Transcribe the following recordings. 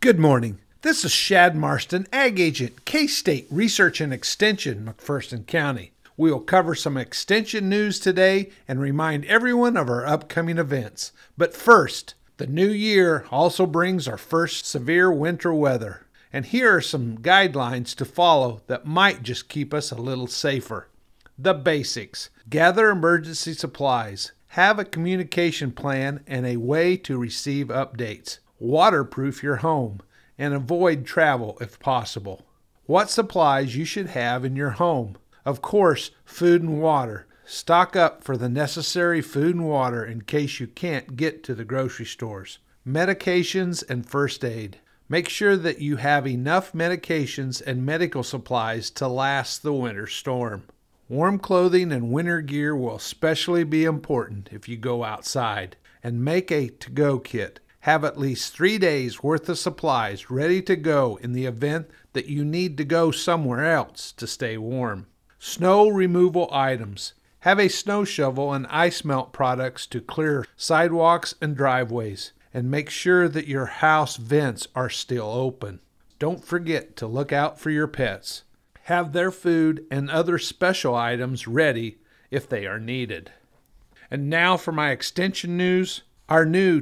Good morning. This is Shad Marston, Ag Agent, K-State Research and Extension, McPherson County. We will cover some extension news today and remind everyone of our upcoming events. But first, the new year also brings our first severe winter weather. And here are some guidelines to follow that might just keep us a little safer. The basics. Gather emergency supplies. Have a communication plan and a way to receive updates. Waterproof your home and avoid travel if possible. What supplies you should have in your home? Of course, food and water. Stock up for the necessary food and water in case you can't get to the grocery stores. Medications and first aid. Make sure that you have enough medications and medical supplies to last the winter storm. Warm clothing and winter gear will especially be important if you go outside. And make a to-go kit. Have at least 3 days worth of supplies ready to go in the event that you need to go somewhere else to stay warm. Snow removal items. Have a snow shovel and ice melt products to clear sidewalks and driveways, and make sure that your house vents are still open. Don't forget to look out for your pets. Have their food and other special items ready if they are needed. And now for my extension news. Our new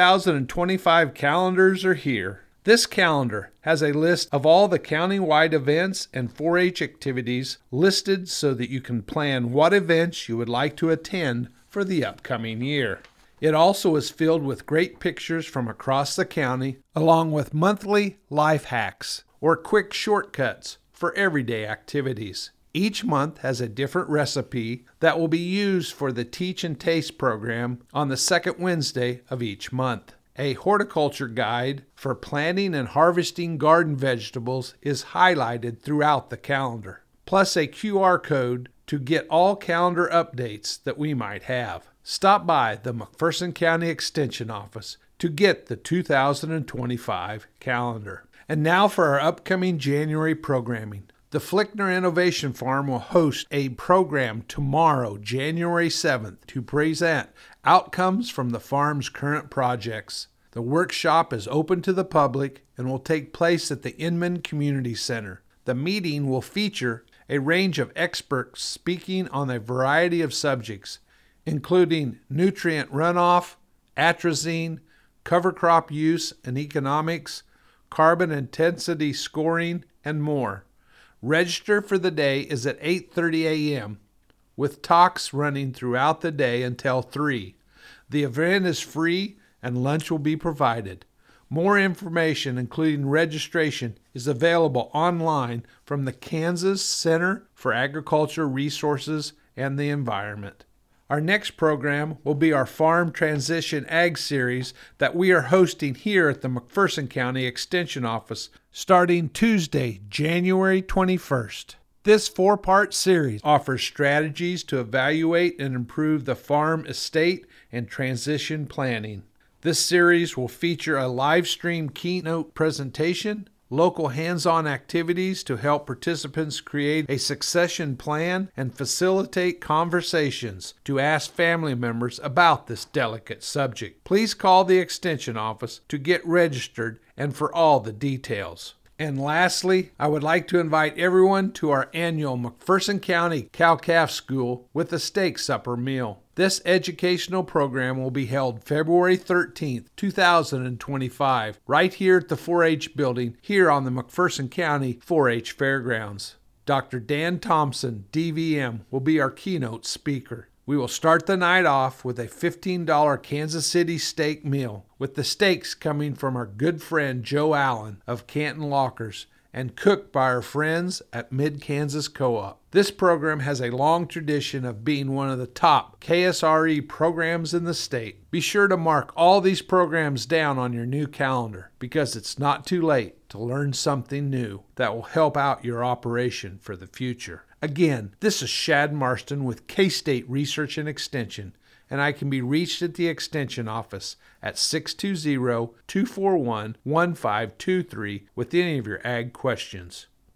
2025 calendars are here. This calendar has a list of all the county-wide events and 4-H activities listed so that you can plan what events you would like to attend for the upcoming year. It also is filled with great pictures from across the county, along with monthly life hacks or quick shortcuts for everyday activities. Each month has a different recipe that will be used for the Teach and Taste program on the second Wednesday of each month. A horticulture guide for planting and harvesting garden vegetables is highlighted throughout the calendar, plus a QR code to get all calendar updates that we might have. Stop by the McPherson County Extension Office to get the 2025 calendar. And now for our upcoming January programming. The Flickner Innovation Farm will host a program tomorrow, January 7th, to present outcomes from the farm's current projects. The workshop is open to the public and will take place at the Inman Community Center. The meeting will feature a range of experts speaking on a variety of subjects, including nutrient runoff, atrazine, cover crop use and economics, carbon intensity scoring, and more. Register for the day is at 8:30 a.m., with talks running throughout the day until 3. The event is free and lunch will be provided. More information, including registration, is available online from the Kansas Center for Agriculture Resources and the Environment. Our next program will be our Farm Transition Ag Series that we are hosting here at the McPherson County Extension Office starting Tuesday, January 21st. This 4-part series offers strategies to evaluate and improve the farm estate and transition planning. This series will feature a live stream keynote presentation, local hands-on activities to help participants create a succession plan, and facilitate conversations to ask family members about this delicate subject. Please call the Extension Office to get registered and for all the details. And lastly, I would like to invite everyone to our annual McPherson County Cow-Calf School with a steak supper meal. This educational program will be held February 13th, 2025, right here at the 4-H building here on the McPherson County 4-H Fairgrounds. Dr. Dan Thompson, DVM, will be our keynote speaker. We will start the night off with a $15 Kansas City steak meal, with the steaks coming from our good friend Joe Allen of Canton Lockers and cooked by our friends at Mid-Kansas Co-op. This program has a long tradition of being one of the top KSRE programs in the state. Be sure to mark all these programs down on your new calendar because it's not too late to learn something new that will help out your operation for the future. Again, this is Shad Marston with K-State Research and Extension, and I can be reached at the Extension Office at 620-241-1523 with any of your ag questions.